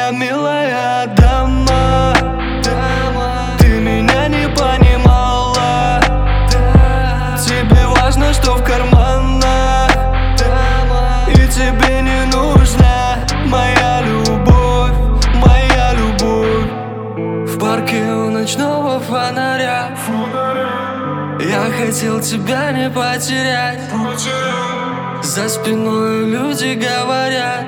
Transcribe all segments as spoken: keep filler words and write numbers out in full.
Моя милая дама, дама, ты меня не понимала, да. Тебе важно, что в карманах, дама, и тебе не нужна моя любовь, моя любовь. В парке у ночного фонаря я хотел тебя не потерять. За спиной люди говорят,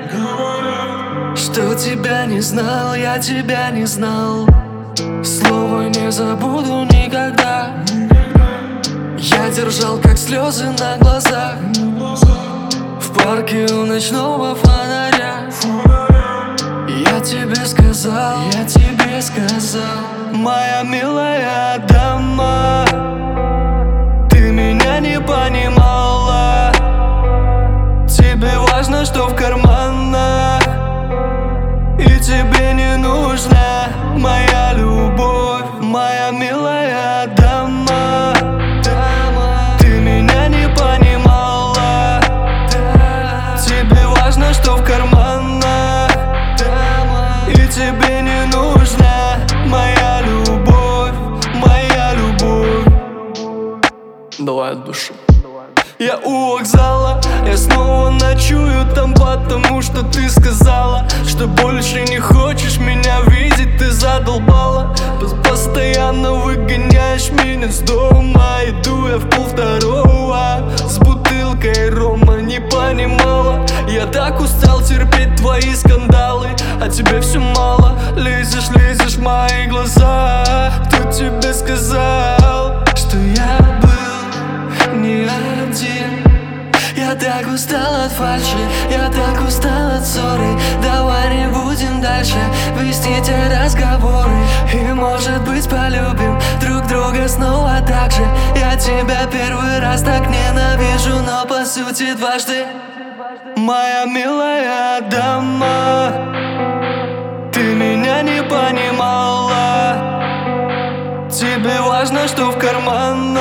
что тебя не знал, я тебя не знал. Слово не забуду никогда. Я держал как слезы на глазах. В парке у ночного фонаря я тебе сказал, я тебе сказал. Моя милая дама, ты меня не понимала. Тебе важно, что в карманах, и тебе не нужна моя любовь. Моя милая дама, дама, ты меня не понимала, да. Тебе важно, что в карманах, дама, и тебе не нужна моя любовь, моя любовь. Давай от души. Я у вокзала, я снова ночую там, потому что ты сказала, что больше не хочешь меня видеть, ты задолбала. Постоянно выгоняешь меня с дома. Иду я в полвторого с бутылкой рома. Не понимала, я так устал терпеть твои скандалы, а тебе все мало. Лезешь, лезешь в мои глаза. Кто тебе сказал, что я был не один? Я так устал от фальши, я так устал от ссоры. Давай не будем дальше вести те разговоры, и может быть полюбим друг друга снова так же. Я тебя первый раз так ненавижу, но по сути дважды. Моя милая дама, ты меня не понимала. Тебе важно, что в карман